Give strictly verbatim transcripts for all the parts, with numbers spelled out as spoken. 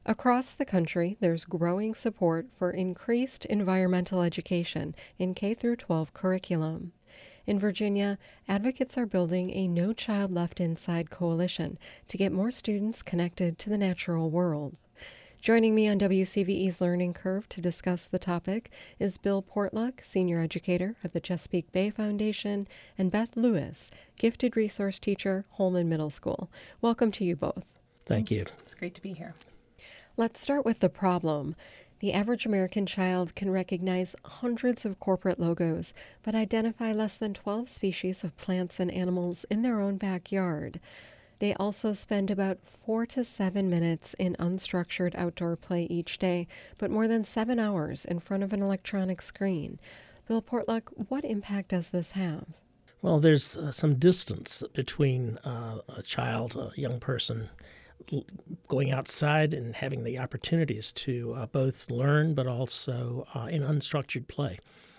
Across the country, there's growing support for increased environmental education in K through twelve curriculum. In Virginia, advocates are building a No Child Left Inside coalition to get more students connected to the natural world. Joining me on W C V E's Learning Curve to discuss the topic is Bill Portluck, Senior Educator at the Chesapeake Bay Foundation, and Beth Lewis, Gifted Resource Teacher, Holman Middle School. Welcome to you both. Thank you. It's great to be here. Let's start with the problem. The average American child can recognize hundreds of corporate logos, but identify less than twelve species of plants and animals in their own backyard. They also spend about four to seven minutes in unstructured outdoor play each day, but more than seven hours in front of an electronic screen. Bill Portluck, what impact does this have? Well, there's uh, some distance between uh, a child, a young person, l- going outside and having the opportunities to uh, both learn but also uh, in unstructured play.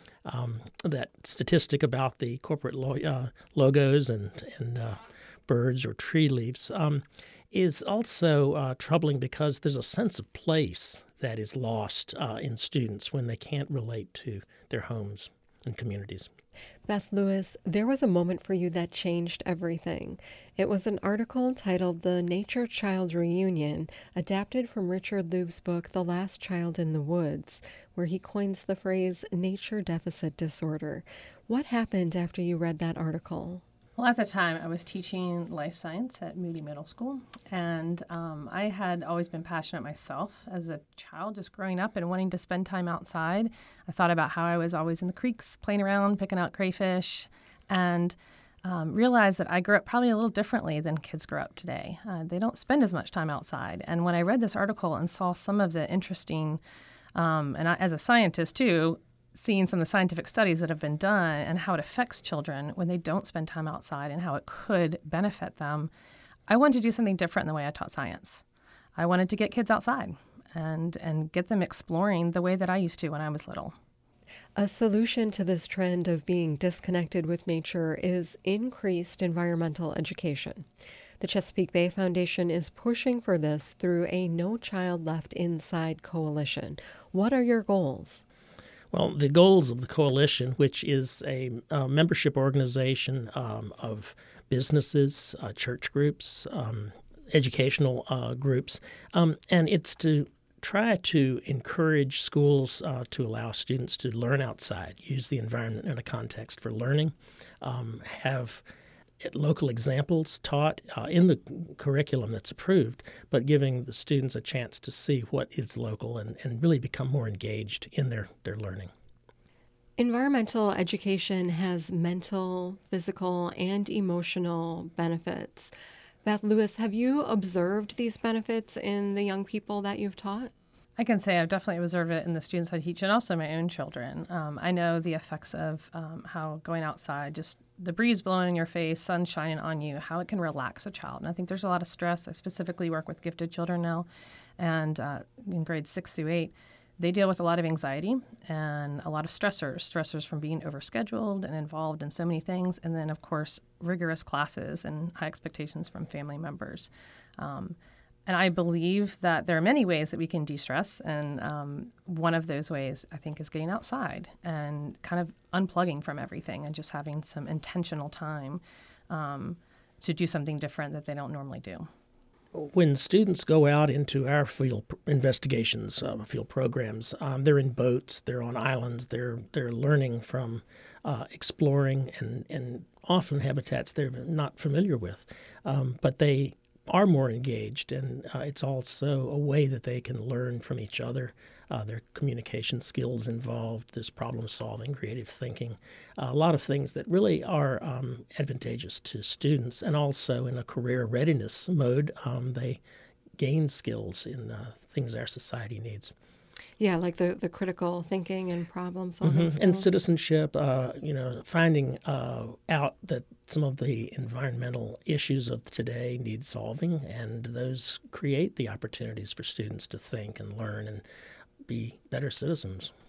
Um, that statistic about the corporate lo- uh, logos and, and uh, birds or tree leaves um, is also uh, troubling because there's a sense of place that is lost uh, in students when they can't relate to their homes and communities. Beth Lewis, there was a moment for you that changed everything. It was an article titled The Nature Child Reunion, adapted from Richard Louv's book The Last Child in the Woods, where he coins the phrase nature deficit disorder. What happened after you read that article? Well, at the time, I was teaching life science at Moody Middle School, and um, I had always been passionate myself as a child, just growing up and wanting to spend time outside. I thought about how I was always in the creeks, playing around, picking out crayfish, and um, realized that I grew up probably a little differently than kids grow up today. Uh, they don't spend as much time outside. And when I read this article and saw some of the interesting, um, and I, as a scientist too, seeing some of the scientific studies that have been done and how it affects children when they don't spend time outside and how it could benefit them, I wanted to do something different in the way I taught science. I wanted to get kids outside and, and get them exploring the way that I used to when I was little. A solution to this trend of being disconnected with nature is increased environmental education. The Chesapeake Bay Foundation is pushing for this through a No Child Left Inside coalition. What are your goals? Well, the goals of the coalition, which is a uh, membership organization um, of businesses, uh, church groups, um, educational uh, groups, um, and it's to try to encourage schools uh, to allow students to learn outside, use the environment in a context for learning, um, have local examples taught uh, in the curriculum that's approved, but giving the students a chance to see what is local and, and really become more engaged in their, their learning. Environmental education has mental, physical, and emotional benefits. Beth Lewis, have you observed these benefits in the young people that you've taught? I can say I've definitely observed it in the students I teach and also my own children. Um, I know the effects of um, how going outside, just the breeze blowing in your face, sun shining on you, how it can relax a child. And I think there's a lot of stress. I specifically work with gifted children now, and uh, in grades six through eight, they deal with a lot of anxiety and a lot of stressors, stressors from being overscheduled and involved in so many things, and then, of course, rigorous classes and high expectations from family members. Um, And I believe that there are many ways that we can de-stress, and um, one of those ways, I think, is getting outside and kind of unplugging from everything and just having some intentional time um, to do something different that they don't normally do. When students go out into our field investigations, uh, field programs, um, they're in boats, they're on islands, they're they're learning from uh, exploring and, and often habitats they're not familiar with, um, but they are more engaged, and uh, it's also a way that they can learn from each other. Uh, their communication skills involved, there's problem solving, creative thinking, uh, a lot of things that really are um, advantageous to students, and also in a career readiness mode, um, they gain skills in uh, things our society needs. Yeah, like the, the critical thinking and problem solving Mm-hmm. skills. And citizenship, uh, you know, finding uh, out that some of the environmental issues of today need solving, and those create the opportunities for students to think and learn and be better citizens.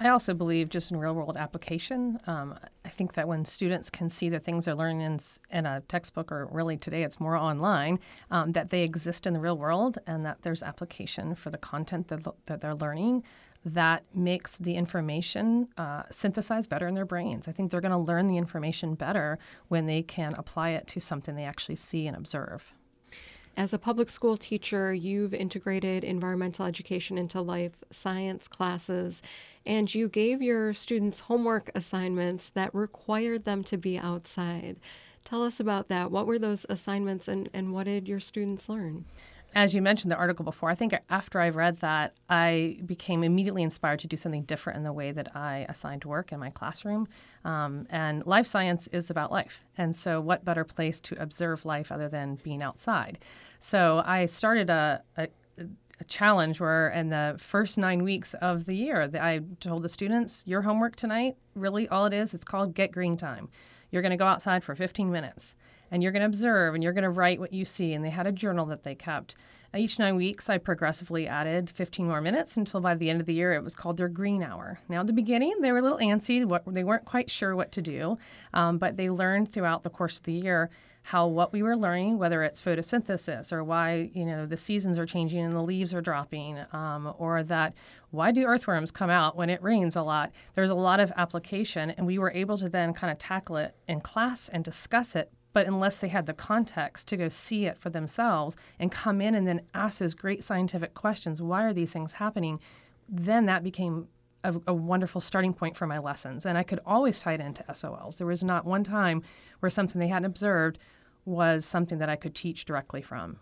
I also believe just in real world application. Um, I think that when students can see the things they're learning in, in a textbook, or really today it's more online, um, that they exist in the real world and that there's application for the content that, that they're learning, that makes the information uh, synthesized better in their brains. I think they're going to learn the information better when they can apply it to something they actually see and observe. As a public school teacher, you've integrated environmental education into life science classes, and you gave your students homework assignments that required them to be outside. Tell us about that. What were those assignments, and, and what did your students learn? As you mentioned the article before, I think after I read that, I became immediately inspired to do something different in the way that I assigned work in my classroom. Um, and life science is about life. And so what better place to observe life other than being outside? So I started a, a, a challenge where in the first nine weeks of the year, I told the students, your homework tonight, really all it is, it's called Get Green Time. You're going to go outside for fifteen minutes. And you're going to observe, and you're going to write what you see. And they had a journal that they kept. Each nine weeks, I progressively added fifteen more minutes until by the end of the year, it was called their green hour. Now, at the beginning, they were a little antsy. What, they weren't quite sure what to do, um, but they learned throughout the course of the year how what we were learning, whether it's photosynthesis or why, you know, the seasons are changing and the leaves are dropping, um, or that why do earthworms come out when it rains a lot? There's a lot of application, and we were able to then kind of tackle it in class and discuss it. But unless they had the context to go see it for themselves and come in and then ask those great scientific questions, why are these things happening? Then that became a, a wonderful starting point for my lessons. And I could always tie it into S O Ls. There was not one time where something they hadn't observed was something that I could teach directly from.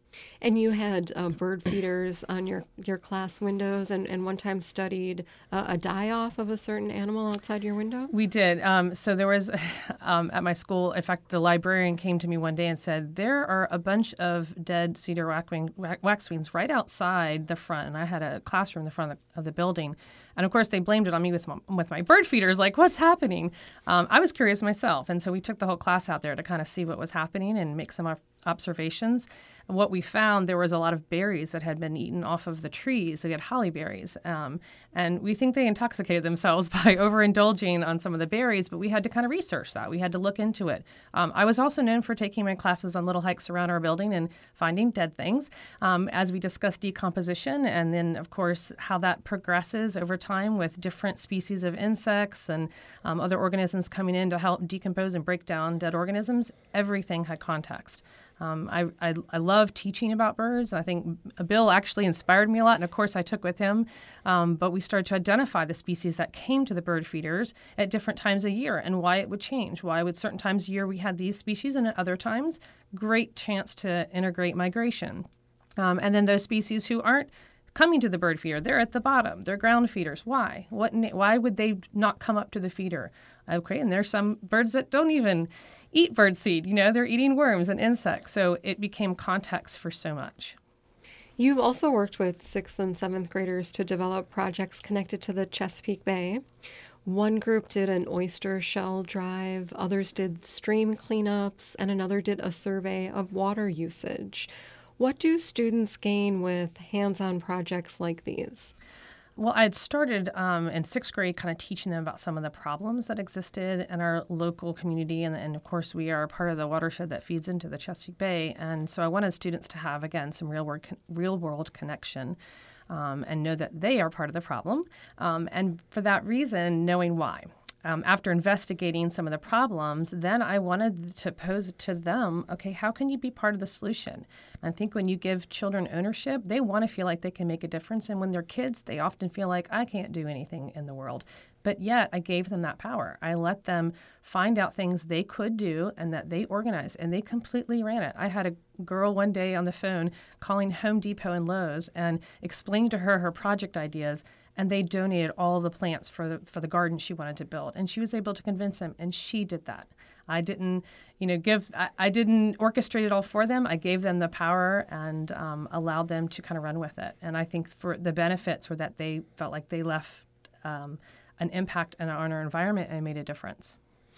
And you had uh, bird feeders on your, your class windows, and, and one time studied uh, a die-off of a certain animal outside your window? We did. Um, so there was, um, at my school, in fact, the librarian came to me one day and said, there are a bunch of dead cedar waxwing, waxwings right outside the front. And I had a classroom in the front of the, of the building. And of course, they blamed it on me with my, with my bird feeders, like, what's happening? Um, I was curious myself. And so we took the whole class out there to kind of see what was happening and make some observations. What we found, there was a lot of berries that had been eaten off of the trees. They had holly berries. Um, and we think they intoxicated themselves by overindulging on some of the berries, but we had to kind of research that. We had to look into it. Um, I was also known for taking my classes on little hikes around our building and finding dead things um, as we discussed decomposition, and then, of course, how that progresses over time with different species of insects and um, other organisms coming in to help decompose and break down dead organisms. Everything had context. Um, I, I, I love teaching about birds. I think Bill actually inspired me a lot, and of course I took with him. Um, but we started to identify the species that came to the bird feeders at different times a year and why it would change. Why would certain times a year we had these species, and at other times, great chance to integrate migration. Um, and then those species who aren't coming to the bird feeder, they're at the bottom. They're ground feeders. Why? What? Why would they not come up to the feeder? Okay, and there's some birds that don't even eat birdseed. You know, they're eating worms and insects. So it became context for so much. You've also worked with sixth and seventh graders to develop projects connected to the Chesapeake Bay. One group did an oyster shell drive, others did stream cleanups, and another did a survey of water usage. What do students gain with hands-on projects like these? Well, I had started um, in sixth grade kind of teaching them about some of the problems that existed in our local community. And, and of course, we are part of the watershed that feeds into the Chesapeake Bay. And so I wanted students to have, again, some real world, real world connection um, and know that they are part of the problem. Um, and for that reason, knowing why. Um, after investigating some of the problems, then I wanted to pose to them, okay, how can you be part of the solution? I think when you give children ownership, they want to feel like they can make a difference. And when they're kids, they often feel like, I can't do anything in the world. But yet I gave them that power. I let them find out things they could do and that they organized, and they completely ran it. I had a girl one day on the phone calling Home Depot and Lowe's and explaining to her her project ideas, and they donated all the plants for the, for the garden she wanted to build. And she was able to convince them, and she did that. I didn't, you know, give, I, I didn't orchestrate it all for them. I gave them the power and um, allowed them to kind of run with it. And I think for the benefits were that they felt like they left um, an impact on our environment and made a difference.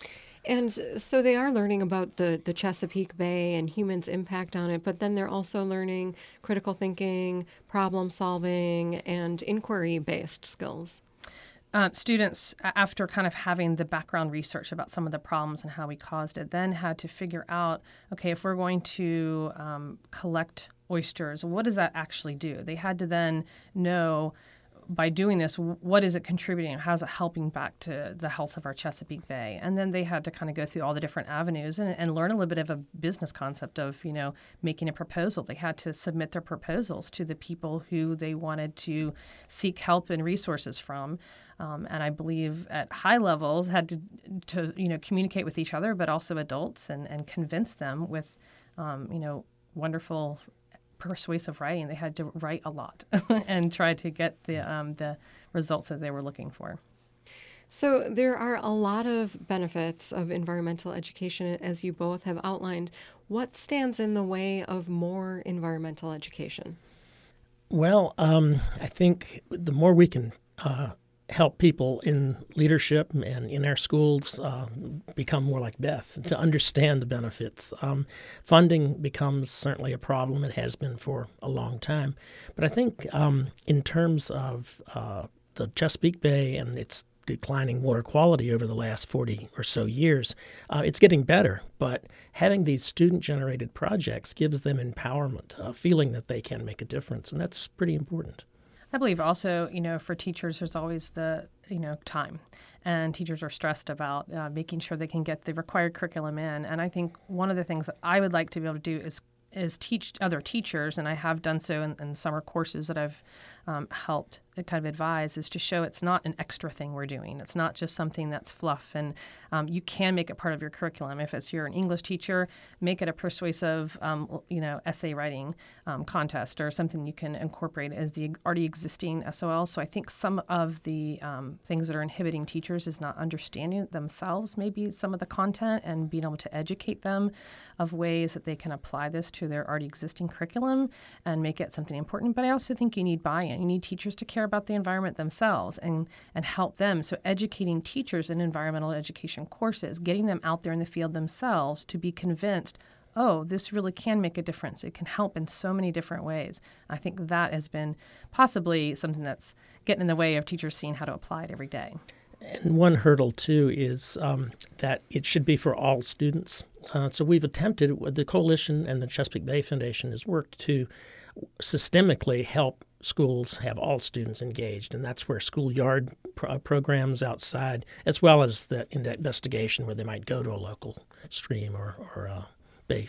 And so they are learning about the, the Chesapeake Bay and humans' impact on it, but then they're also learning critical thinking, problem solving, and inquiry-based skills. Um, students, a- after kind of having the background research about some of the problems and how we caused it, then had to figure out, okay, if we're going to um, collect oysters, what does that actually do? They had to then know, by doing this, what is it contributing? How's it helping back to the health of our Chesapeake Bay? And then they had to kind of go through all the different avenues and, and learn a little bit of a business concept of, you know, making a proposal. They had to submit their proposals to the people who they wanted to seek help and resources from. Um, and I believe at high levels had to, to, you know, communicate with each other, but also adults and, and convince them with, um, you know, wonderful persuasive writing. They had to write a lot and try to get the um, the results that they were looking for. So there are a lot of benefits of environmental education, as you both have outlined. What stands in the way of more environmental education? Well, um, I think the more we can uh, help people in leadership and in our schools uh, become more like Beth, to understand the benefits. Um, funding becomes certainly a problem. It has been for a long time. But I think um, in terms of uh, the Chesapeake Bay and its declining water quality over the last forty or so years, uh, it's getting better. But having these student-generated projects gives them empowerment, a feeling that they can make a difference, and that's pretty important. I believe also, you know, for teachers, there's always the, you know, time. And teachers are stressed about uh, making sure they can get the required curriculum in. And I think one of the things that I would like to be able to do is is teach other teachers, and I have done so in, in summer courses that I've um, helped kind of advise, is to show it's not an extra thing we're doing. It's not just something that's fluff, and um, you can make it part of your curriculum. If it's you're an English teacher, make it a persuasive, um, you know, essay writing um, contest or something you can incorporate as the already existing S O L. So I think some of the um, things that are inhibiting teachers is not understanding themselves, maybe some of the content, and being able to educate them of ways that they can apply this to their already existing curriculum and make it something important. But I also think you need buy-in. You need teachers to care about the environment themselves and, and help them. So educating teachers in environmental education courses, getting them out there in the field themselves to be convinced, oh, this really can make a difference. It can help in so many different ways. I think that has been possibly something that's getting in the way of teachers seeing how to apply it every day. And one hurdle, too, is um, that it should be for all students. Uh, so we've attempted, the Coalition and the Chesapeake Bay Foundation has worked to systemically help schools have all students engaged, and that's where schoolyard pro- programs outside, as well as the investigation where they might go to a local stream or, or uh, bay.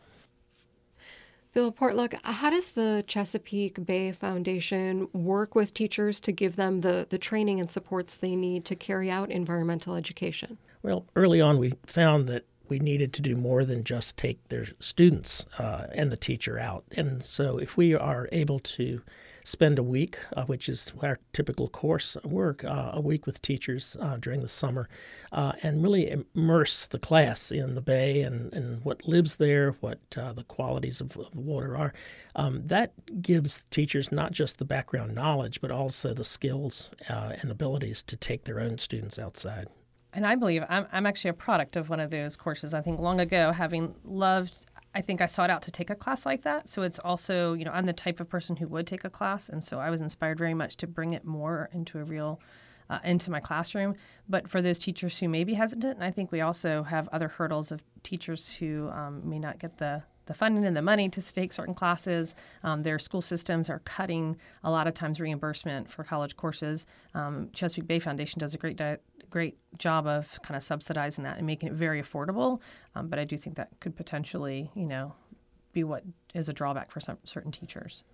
Bill Portlook, how does the Chesapeake Bay Foundation work with teachers to give them the, the training and supports they need to carry out environmental education? Well, early on we found that we needed to do more than just take their students uh, and the teacher out. And so if we are able to spend a week, uh, which is our typical course work, uh, a week with teachers uh, during the summer, uh, and really immerse the class in the bay and, and what lives there, what uh, the qualities of, of the water are, um, that gives teachers not just the background knowledge, but also the skills uh, and abilities to take their own students outside. And I believe I'm, I'm actually a product of one of those courses. I think long ago, having loved, I think I sought out to take a class like that. So it's also, you know, I'm the type of person who would take a class. And so I was inspired very much to bring it more into a real, uh, into my classroom. But for those teachers who may be hesitant, I think we also have other hurdles of teachers who um, may not get the the funding and the money to take certain classes. Um, their school systems are cutting a lot of times reimbursement for college courses. Um, Chesapeake Bay Foundation does a great di- great job of kind of subsidizing that and making it very affordable. Um, but I do think that could potentially, you know, be what is a drawback for some certain teachers.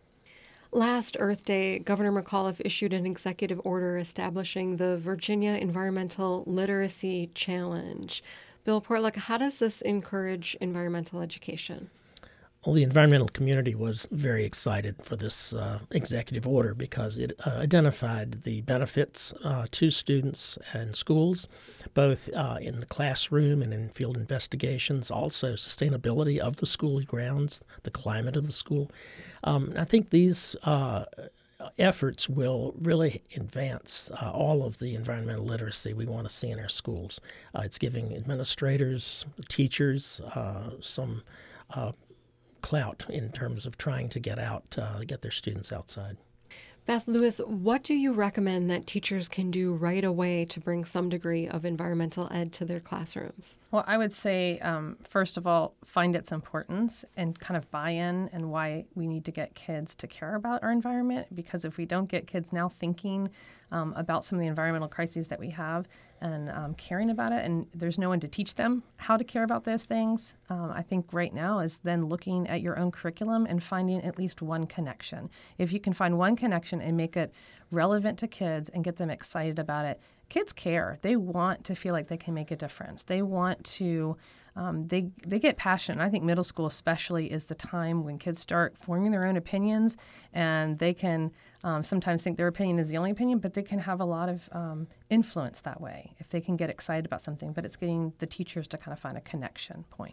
Last Earth Day, Governor McAuliffe issued an executive order establishing the Virginia Environmental Literacy Challenge. Bill Portlook, how does this encourage environmental education? Well, the environmental community was very excited for this uh, executive order because it uh, identified the benefits uh, to students and schools, both uh, in the classroom and in field investigations, also sustainability of the school grounds, the climate of the school. Um, I think these uh, efforts will really advance uh, all of the environmental literacy we want to see in our schools. Uh, it's giving administrators, teachers, uh, some uh, clout in terms of trying to get out, uh, get their students outside. Beth Lewis, what do you recommend that teachers can do right away to bring some degree of environmental ed to their classrooms? Well, I would say, um, first of all, find its importance and kind of buy in and why we need to get kids to care about our environment. Because if we don't get kids now thinking um, about some of the environmental crises that we have and um, caring about it, and there's no one to teach them how to care about those things, um, I think right now is then looking at your own curriculum and finding at least one connection. If you can find one connection and make it relevant to kids and get them excited about it, kids care. They want to feel like they can make a difference. They want to, um, they they get passionate. I think middle school especially is the time when kids start forming their own opinions, and they can um, sometimes think their opinion is the only opinion, but they can have a lot of um, influence that way if they can get excited about something. But it's getting the teachers to kind of find a connection point.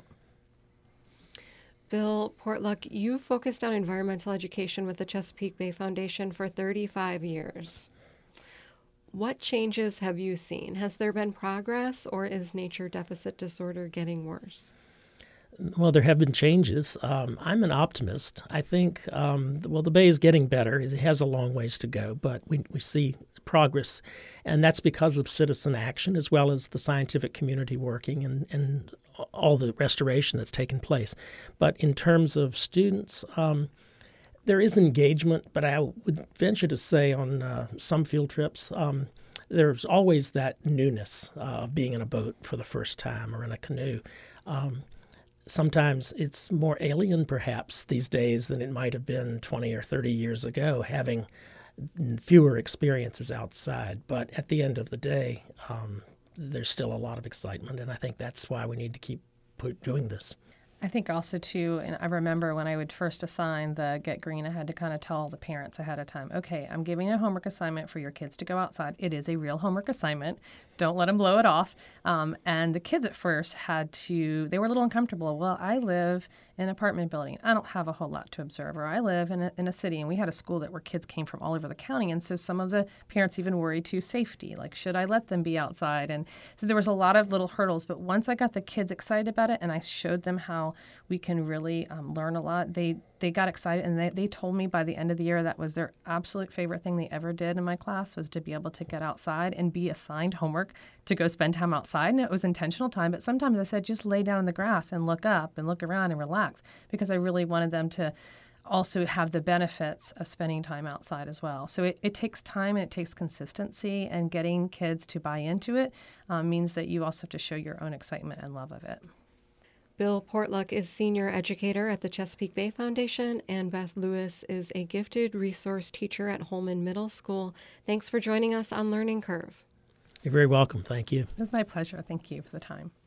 Bill Portluck, you focused on environmental education with the Chesapeake Bay Foundation for thirty-five years. What changes have you seen? Has there been progress, or is nature deficit disorder getting worse? Well, there have been changes. Um, I'm an optimist. I think, um, well, the Bay is getting better. It has a long ways to go, but we, we see progress, and that's because of citizen action as well as the scientific community working and, and all the restoration that's taken place. But in terms of students, um, there is engagement, but I would venture to say on uh, some field trips, um, there's always that newness uh, of being in a boat for the first time or in a canoe. Um, sometimes it's more alien, perhaps, these days than it might have been twenty or thirty years ago, having fewer experiences outside. But at the end of the day, um, there's still a lot of excitement, and I think that's why we need to keep put, doing this. I think also, too, and I remember when I would first assign the Get Green, I had to kind of tell the parents ahead of time, okay, I'm giving a homework assignment for your kids to go outside. It is a real homework assignment. Don't let them blow it off. Um, and the kids at first had to, they were a little uncomfortable. Well, I live in an apartment building. I don't have a whole lot to observe. Or I live in a, in a city, and we had a school that where kids came from all over the county. And so some of the parents even worried to safety, like, should I let them be outside? And so there was a lot of little hurdles. But once I got the kids excited about it and I showed them how we can really um, learn a lot, they they got excited, and they, they told me by the end of the year that was their absolute favorite thing they ever did in my class was to be able to get outside and be assigned homework to go spend time outside. And it was intentional time, but sometimes I said, just lay down in the grass and look up and look around and relax, because I really wanted them to also have the benefits of spending time outside as well. So it, it takes time and it takes consistency, and getting kids to buy into it um, means that you also have to show your own excitement and love of it. Bill Portluck is senior educator at the Chesapeake Bay Foundation, and Beth Lewis is a gifted resource teacher at Holman Middle School. Thanks for joining us on Learning Curve. You're very welcome. Thank you. It was my pleasure. Thank you for the time.